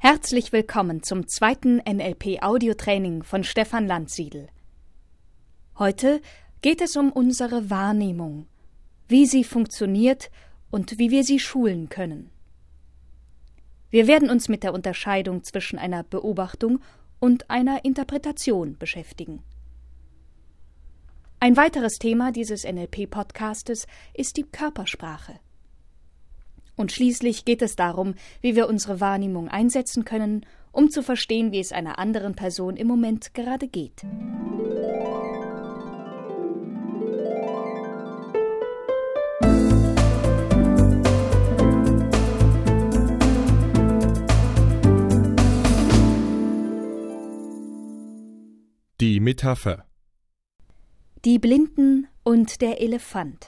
Herzlich willkommen zum zweiten NLP-Audiotraining von Stefan Landsiedel. Heute geht es um unsere Wahrnehmung, wie sie funktioniert und wie wir sie schulen können. Wir werden uns mit der Unterscheidung zwischen einer Beobachtung und einer Interpretation beschäftigen. Ein weiteres Thema dieses NLP-Podcastes ist die Körpersprache. Und schließlich geht es darum, wie wir unsere Wahrnehmung einsetzen können, um zu verstehen, wie es einer anderen Person im Moment gerade geht. Die Metapher. Die Blinden und der Elefant.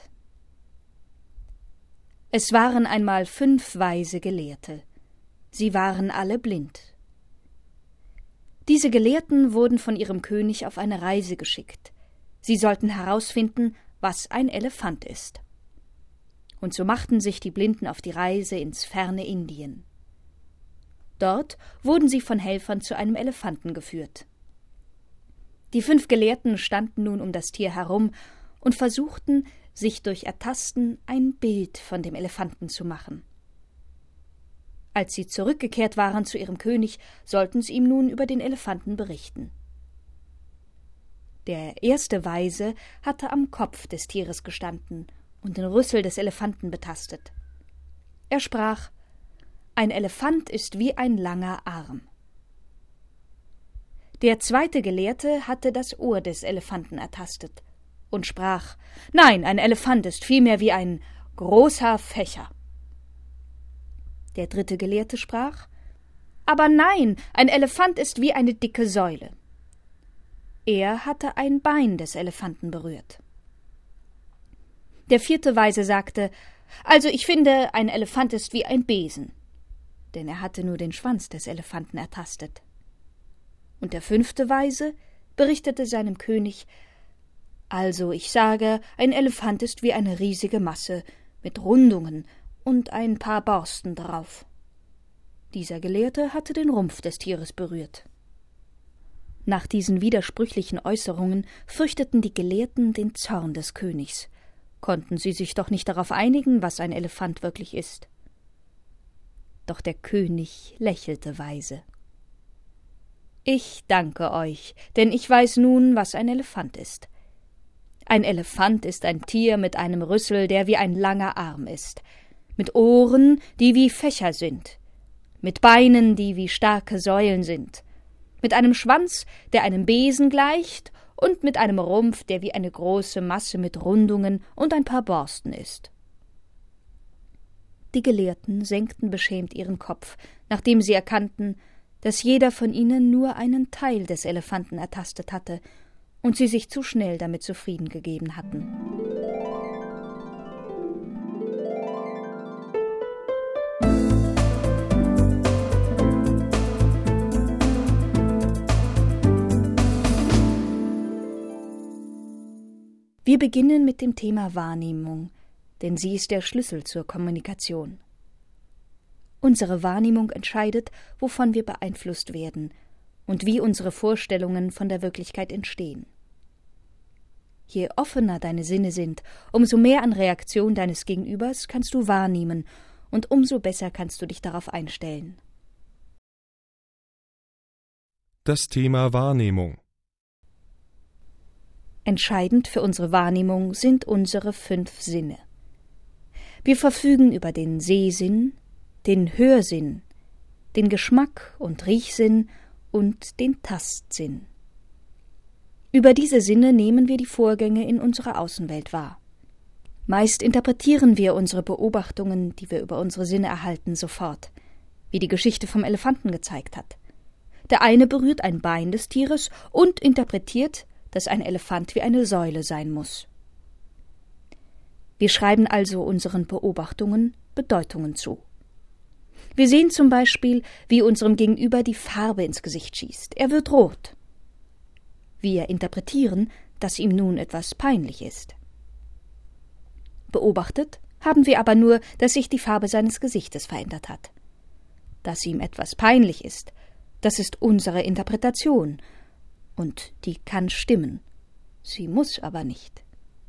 Es waren einmal 5 weise Gelehrte. Sie waren alle blind. Diese Gelehrten wurden von ihrem König auf eine Reise geschickt. Sie sollten herausfinden, was ein Elefant ist. Und so machten sich die Blinden auf die Reise ins ferne Indien. Dort wurden sie von Helfern zu einem Elefanten geführt. Die 5 Gelehrten standen nun um das Tier herum und versuchten, sich durch Ertasten ein Bild von dem Elefanten zu machen. Als sie zurückgekehrt waren zu ihrem König, sollten sie ihm nun über den Elefanten berichten. Der erste Weise hatte am Kopf des Tieres gestanden und den Rüssel des Elefanten betastet. Er sprach: »Ein Elefant ist wie ein langer Arm.« Der zweite Gelehrte hatte das Ohr des Elefanten ertastet und sprach: »Nein, ein Elefant ist vielmehr wie ein großer Fächer.« Der dritte Gelehrte sprach: »Aber nein, ein Elefant ist wie eine dicke Säule.« Er hatte ein Bein des Elefanten berührt. Der vierte Weise sagte: »Also ich finde, ein Elefant ist wie ein Besen«, denn er hatte nur den Schwanz des Elefanten ertastet. Und der 5. Weise berichtete seinem König: »Also ich sage, ein Elefant ist wie eine riesige Masse mit Rundungen und ein paar Borsten drauf.« Dieser Gelehrte hatte den Rumpf des Tieres berührt. Nach diesen widersprüchlichen Äußerungen fürchteten die Gelehrten den Zorn des Königs. Konnten sie sich doch nicht darauf einigen, was ein Elefant wirklich ist. Doch der König lächelte weise. »Ich danke euch, denn ich weiß nun, was ein Elefant ist. Ein Elefant ist ein Tier mit einem Rüssel, der wie ein langer Arm ist, mit Ohren, die wie Fächer sind, mit Beinen, die wie starke Säulen sind, mit einem Schwanz, der einem Besen gleicht, und mit einem Rumpf, der wie eine große Masse mit Rundungen und ein paar Borsten ist.« Die Gelehrten senkten beschämt ihren Kopf, nachdem sie erkannten, dass jeder von ihnen nur einen Teil des Elefanten ertastet hatte und sie sich zu schnell damit zufrieden gegeben hatten. Wir beginnen mit dem Thema Wahrnehmung, denn sie ist der Schlüssel zur Kommunikation. Unsere Wahrnehmung entscheidet, wovon wir beeinflusst werden und wie unsere Vorstellungen von der Wirklichkeit entstehen. Je offener deine Sinne sind, umso mehr an Reaktion deines Gegenübers kannst du wahrnehmen und umso besser kannst du dich darauf einstellen. Das Thema Wahrnehmung. Entscheidend für unsere Wahrnehmung sind unsere 5 Sinne. Wir verfügen über den Sehsinn, den Hörsinn, den Geschmack- und Riechsinn und den Tastsinn. Über diese Sinne nehmen wir die Vorgänge in unserer Außenwelt wahr. Meist interpretieren wir unsere Beobachtungen, die wir über unsere Sinne erhalten, sofort, wie die Geschichte vom Elefanten gezeigt hat. Der eine berührt ein Bein des Tieres und interpretiert, dass ein Elefant wie eine Säule sein muss. Wir schreiben also unseren Beobachtungen Bedeutungen zu. Wir sehen zum Beispiel, wie unserem Gegenüber die Farbe ins Gesicht schießt. Er wird rot. Wir interpretieren, dass ihm nun etwas peinlich ist. Beobachtet haben wir aber nur, dass sich die Farbe seines Gesichtes verändert hat. dass ihm etwas peinlich ist, das ist unsere Interpretation, und die kann stimmen, sie muss aber nicht.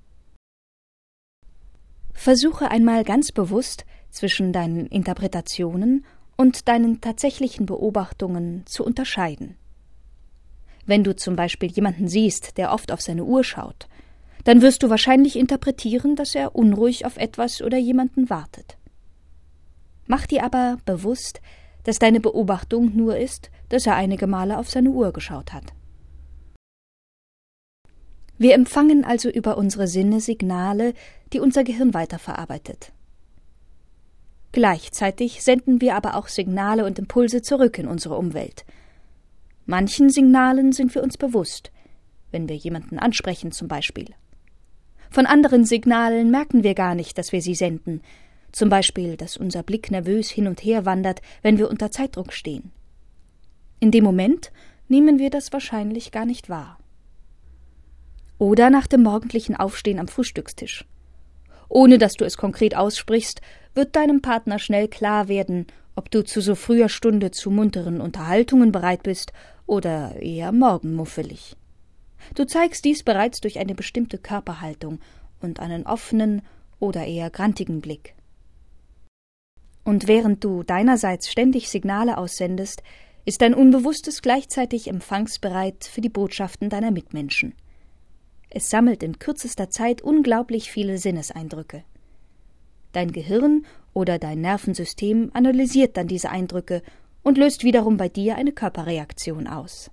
Versuche einmal ganz bewusst zwischen deinen Interpretationen und deinen tatsächlichen Beobachtungen zu unterscheiden. Wenn du zum Beispiel jemanden siehst, der oft auf seine Uhr schaut, dann wirst du wahrscheinlich interpretieren, dass er unruhig auf etwas oder jemanden wartet. Mach dir aber bewusst, dass deine Beobachtung nur ist, dass er einige Male auf seine Uhr geschaut hat. Wir empfangen also über unsere Sinne Signale, die unser Gehirn weiterverarbeitet. Gleichzeitig senden wir aber auch Signale und Impulse zurück in unsere Umwelt. Manchen Signalen sind wir uns bewusst, wenn wir jemanden ansprechen zum Beispiel. Von anderen Signalen merken wir gar nicht, dass wir sie senden, zum Beispiel, dass unser Blick nervös hin und her wandert, wenn wir unter Zeitdruck stehen. In dem Moment nehmen wir das wahrscheinlich gar nicht wahr. Oder nach dem morgendlichen Aufstehen am Frühstückstisch. Ohne dass du es konkret aussprichst, wird deinem Partner schnell klar werden, ob du zu so früher Stunde zu munteren Unterhaltungen bereit bist oder eher morgenmuffelig. Du zeigst dies bereits durch eine bestimmte Körperhaltung und einen offenen oder eher grantigen Blick. Und während du deinerseits ständig Signale aussendest, ist dein Unbewusstes gleichzeitig empfangsbereit für die Botschaften deiner Mitmenschen. Es sammelt in kürzester Zeit unglaublich viele Sinneseindrücke. Dein Gehirn oder dein Nervensystem analysiert dann diese Eindrücke und löst wiederum bei dir eine Körperreaktion aus.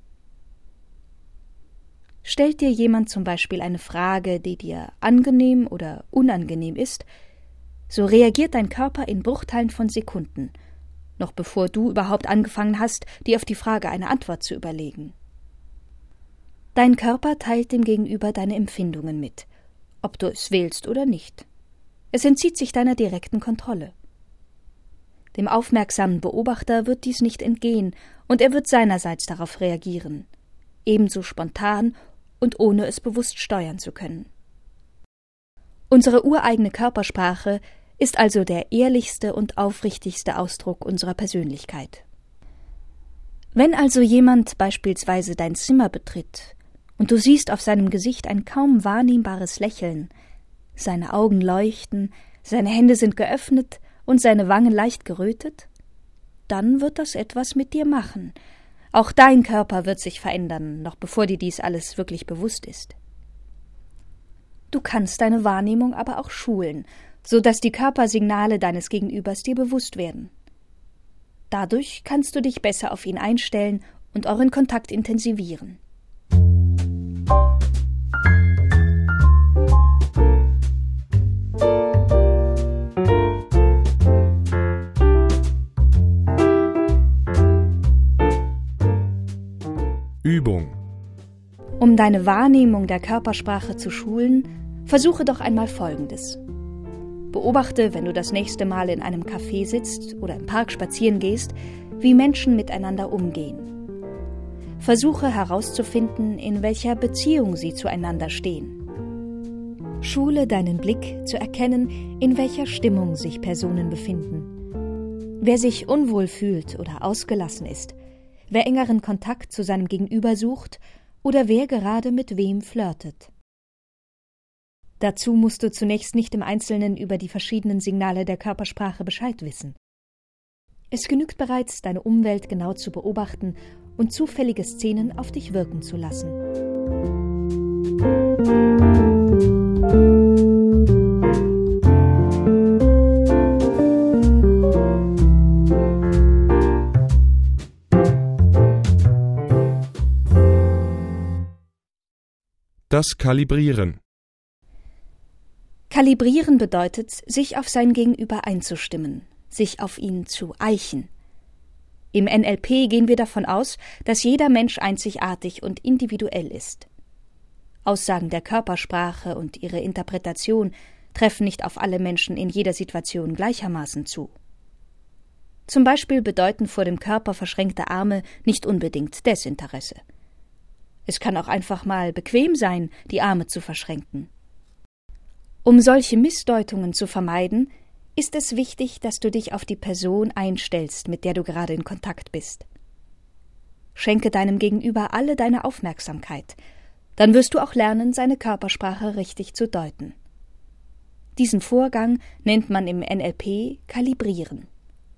Stellt dir jemand zum Beispiel eine Frage, die dir angenehm oder unangenehm ist, so reagiert dein Körper in Bruchteilen von Sekunden, noch bevor du überhaupt angefangen hast, dir auf die Frage eine Antwort zu überlegen. Dein Körper teilt dem Gegenüber deine Empfindungen mit, ob du es willst oder nicht. Es entzieht sich deiner direkten Kontrolle. Dem aufmerksamen Beobachter wird dies nicht entgehen, und er wird seinerseits darauf reagieren, ebenso spontan und ohne es bewusst steuern zu können. Unsere ureigene Körpersprache ist also der ehrlichste und aufrichtigste Ausdruck unserer Persönlichkeit. Wenn also jemand beispielsweise dein Zimmer betritt und du siehst auf seinem Gesicht ein kaum wahrnehmbares Lächeln, seine Augen leuchten, seine Hände sind geöffnet und seine Wangen leicht gerötet, dann wird das etwas mit dir machen. Auch dein Körper wird sich verändern, noch bevor dir dies alles wirklich bewusst ist. Du kannst deine Wahrnehmung aber auch schulen, so dass die Körpersignale deines Gegenübers dir bewusst werden. Dadurch kannst du dich besser auf ihn einstellen und euren Kontakt intensivieren. Übung. Um deine Wahrnehmung der Körpersprache zu schulen, versuche doch einmal Folgendes. Beobachte, wenn du das nächste Mal in einem Café sitzt oder im Park spazieren gehst, wie Menschen miteinander umgehen. Versuche herauszufinden, in welcher Beziehung sie zueinander stehen. Schule deinen Blick zu erkennen, in welcher Stimmung sich Personen befinden. Wer sich unwohl fühlt oder ausgelassen ist, wer engeren Kontakt zu seinem Gegenüber sucht oder wer gerade mit wem flirtet. Dazu musst du zunächst nicht im Einzelnen über die verschiedenen Signale der Körpersprache Bescheid wissen. Es genügt bereits, deine Umwelt genau zu beobachten und zufällige Szenen auf dich wirken zu lassen. Das Kalibrieren. Kalibrieren bedeutet, sich auf sein Gegenüber einzustimmen, sich auf ihn zu eichen. Im NLP gehen wir davon aus, dass jeder Mensch einzigartig und individuell ist. Aussagen der Körpersprache und ihre Interpretation treffen nicht auf alle Menschen in jeder Situation gleichermaßen zu. Zum Beispiel bedeuten vor dem Körper verschränkte Arme nicht unbedingt Desinteresse. Es kann auch einfach mal bequem sein, die Arme zu verschränken. Um solche Missdeutungen zu vermeiden, ist es wichtig, dass du dich auf die Person einstellst, mit der du gerade in Kontakt bist. Schenke deinem Gegenüber alle deine Aufmerksamkeit, dann wirst du auch lernen, seine Körpersprache richtig zu deuten. Diesen Vorgang nennt man im NLP Kalibrieren.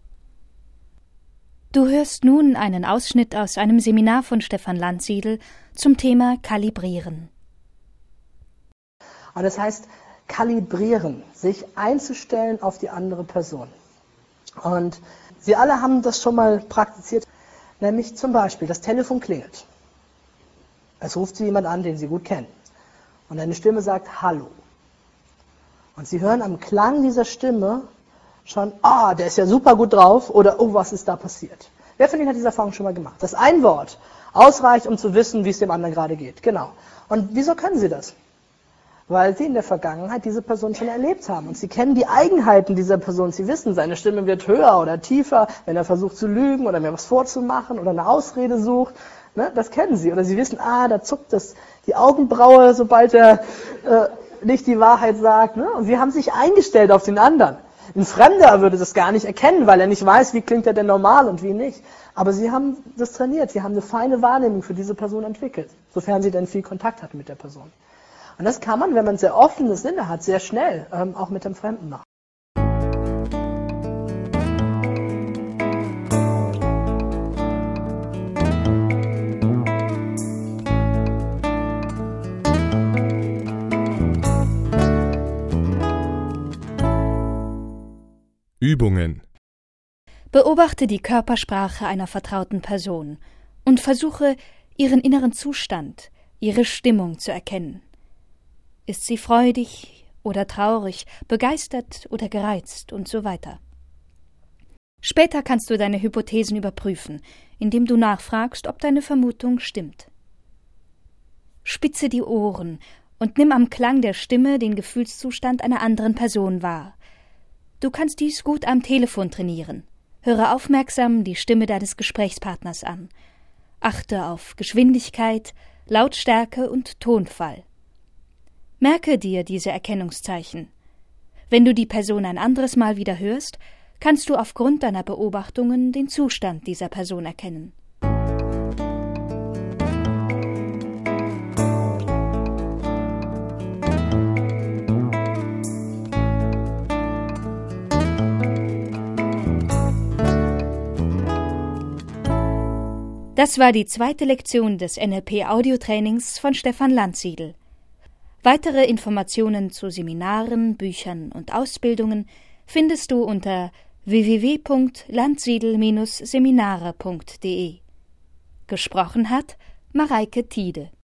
Du hörst nun einen Ausschnitt aus einem Seminar von Stefan Landsiedel zum Thema Kalibrieren. Und das heißt, kalibrieren, sich einzustellen auf die andere Person. Und Sie alle haben das schon mal praktiziert, nämlich zum Beispiel, das Telefon klingelt. Es ruft Sie jemand an, den Sie gut kennen. Und eine Stimme sagt Hallo. Und Sie hören am Klang dieser Stimme schon, der ist ja super gut drauf, oder oh, was ist da passiert? Wer von Ihnen hat diese Erfahrung schon mal gemacht? Dass ein Wort ausreicht, um zu wissen, wie es dem anderen gerade geht. Genau. Und wieso können Sie das? Weil Sie in der Vergangenheit diese Person schon erlebt haben. Und Sie kennen die Eigenheiten dieser Person. Sie wissen, seine Stimme wird höher oder tiefer, wenn er versucht zu lügen oder mir was vorzumachen oder eine Ausrede sucht. Ne? Das kennen Sie. Oder Sie wissen, da zuckt die Augenbraue, sobald er nicht die Wahrheit sagt. Ne? Und Sie haben sich eingestellt auf den anderen. Ein Fremder würde das gar nicht erkennen, weil er nicht weiß, wie klingt er denn normal und wie nicht. Aber Sie haben das trainiert. Sie haben eine feine Wahrnehmung für diese Person entwickelt, sofern Sie denn viel Kontakt hatten mit der Person. Und das kann man, wenn man sehr offene Sinne hat, sehr schnell auch mit dem Fremden machen. Übungen. Beobachte die Körpersprache einer vertrauten Person und versuche, ihren inneren Zustand, ihre Stimmung zu erkennen. Ist sie freudig oder traurig, begeistert oder gereizt und so weiter. Später kannst du deine Hypothesen überprüfen, indem du nachfragst, ob deine Vermutung stimmt. Spitze die Ohren und nimm am Klang der Stimme den Gefühlszustand einer anderen Person wahr. Du kannst dies gut am Telefon trainieren. Höre aufmerksam die Stimme deines Gesprächspartners an. Achte auf Geschwindigkeit, Lautstärke und Tonfall. Merke dir diese Erkennungszeichen. Wenn du die Person ein anderes Mal wieder hörst, kannst du aufgrund deiner Beobachtungen den Zustand dieser Person erkennen. Das war die zweite Lektion des NLP-Audiotrainings von Stefan Landsiedel. Weitere Informationen zu Seminaren, Büchern und Ausbildungen findest du unter www.landsiedel-seminare.de. Gesprochen hat Mareike Tiede.